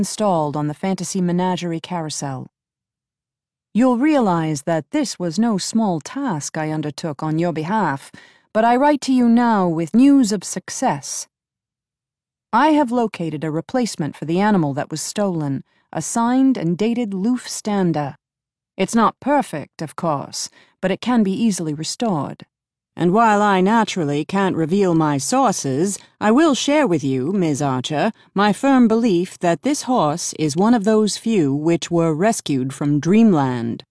installed on the Fantasy Menagerie carousel. You'll realize that this was no small task I undertook on your behalf, but I write to you now with news of success. I have located a replacement for the animal that was stolen, a signed and dated Loof Standa. It's not perfect, of course, but it can be easily restored. And while I naturally can't reveal my sources, I will share with you, Ms. Archer, my firm belief that this horse is one of those few which were rescued from Dreamland.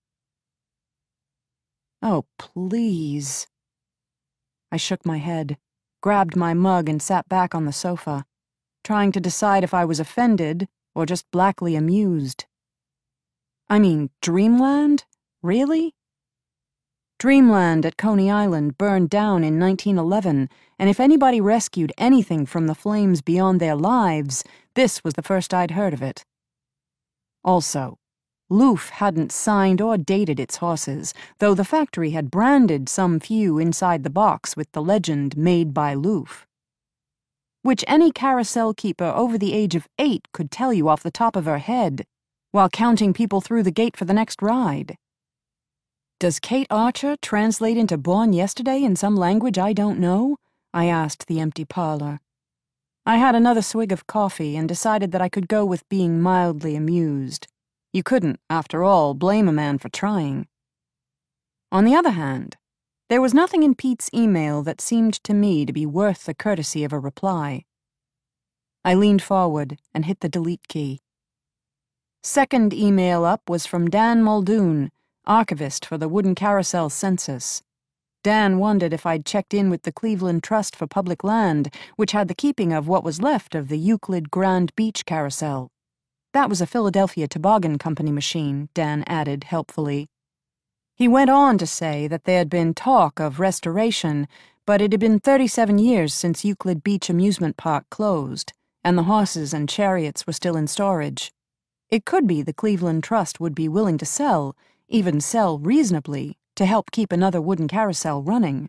Oh, please. I shook my head, grabbed my mug and sat back on the sofa, trying to decide if I was offended or just blackly amused. I mean, Dreamland? Really? Dreamland at Coney Island burned down in 1911, and if anybody rescued anything from the flames beyond their lives, this was the first I'd heard of it. Also, Loof hadn't signed or dated its horses, though the factory had branded some few inside the box with the legend "Made by Loof," which any carousel keeper over the age of 8 could tell you off the top of her head, while counting people through the gate for the next ride. Does Kate Archer translate into born yesterday in some language I don't know? I asked the empty parlor. I had another swig of coffee and decided that I could go with being mildly amused. You couldn't, after all, blame a man for trying. On the other hand, there was nothing in Pete's email that seemed to me to be worth the courtesy of a reply. I leaned forward and hit the delete key. Second email up was from Dan Muldoon, archivist for the Wooden Carousel census. Dan wondered if I'd checked in with the Cleveland Trust for Public Land, which had the keeping of what was left of the Euclid Grand Beach Carousel. That was a Philadelphia Toboggan Company machine, Dan added helpfully. He went on to say that there had been talk of restoration, but it had been 37 years since Euclid Beach Amusement Park closed, and the horses and chariots were still in storage. It could be the Cleveland Trust would be willing to sell, even sell reasonably, to help keep another wooden carousel running.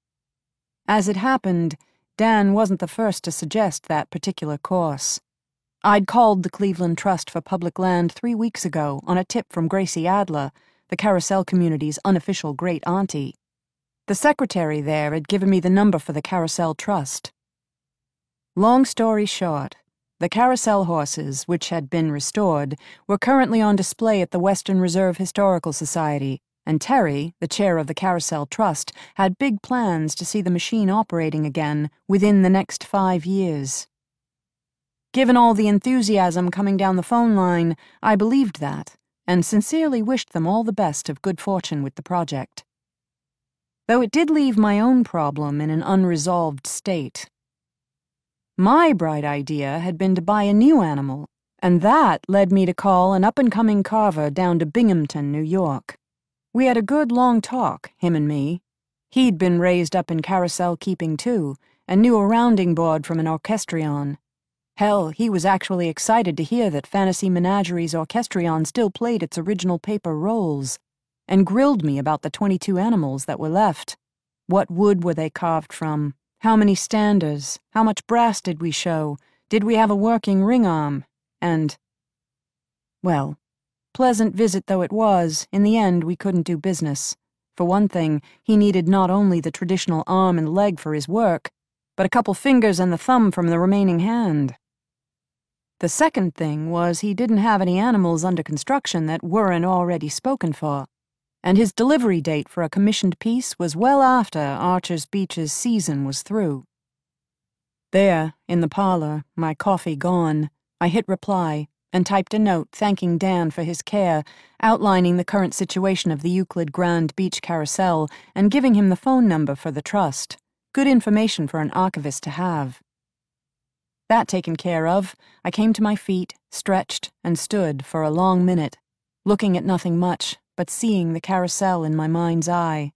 As it happened, Dan wasn't the first to suggest that particular course. I'd called the Cleveland Trust for Public Land 3 weeks ago on a tip from Gracie Adler, the carousel community's unofficial great-auntie. The secretary there had given me the number for the Carousel Trust. Long story short, the carousel horses, which had been restored, were currently on display at the Western Reserve Historical Society, and Terry, the chair of the Carousel Trust, had big plans to see the machine operating again within the next 5 years. Given all the enthusiasm coming down the phone line, I believed that, and sincerely wished them all the best of good fortune with the project. Though it did leave my own problem in an unresolved state. My bright idea had been to buy a new animal, and that led me to call an up-and-coming carver down to Binghamton, New York. We had a good long talk, him and me. He'd been raised up in carousel keeping too, and knew a rounding board from an orchestrion. Hell, he was actually excited to hear that Fantasy Menagerie's orchestrion still played its original paper roles, and grilled me about the 22 animals that were left. What wood were they carved from? How many standers? How much brass did we show? Did we have a working ring arm? And, well, pleasant visit though it was, in the end we couldn't do business. For one thing, he needed not only the traditional arm and leg for his work, but a couple fingers and the thumb from the remaining hand. The second thing was he didn't have any animals under construction that weren't already spoken for, and his delivery date for a commissioned piece was well after Archer's Beach's season was through. There, in the parlor, my coffee gone, I hit reply and typed a note thanking Dan for his care, outlining the current situation of the Euclid Grand Beach Carousel and giving him the phone number for the trust. Good information for an archivist to have. That taken care of, I came to my feet, stretched, and stood for a long minute, looking at nothing much, but seeing the carousel in my mind's eye.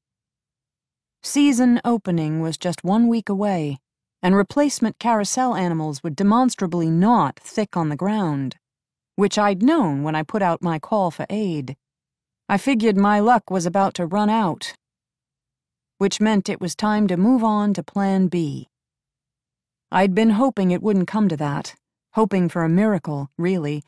Season opening was just 1 week away, and replacement carousel animals were demonstrably not thick on the ground, which I'd known when I put out my call for aid. I figured my luck was about to run out, which meant it was time to move on to Plan B. I'd been hoping it wouldn't come to that, hoping for a miracle, really,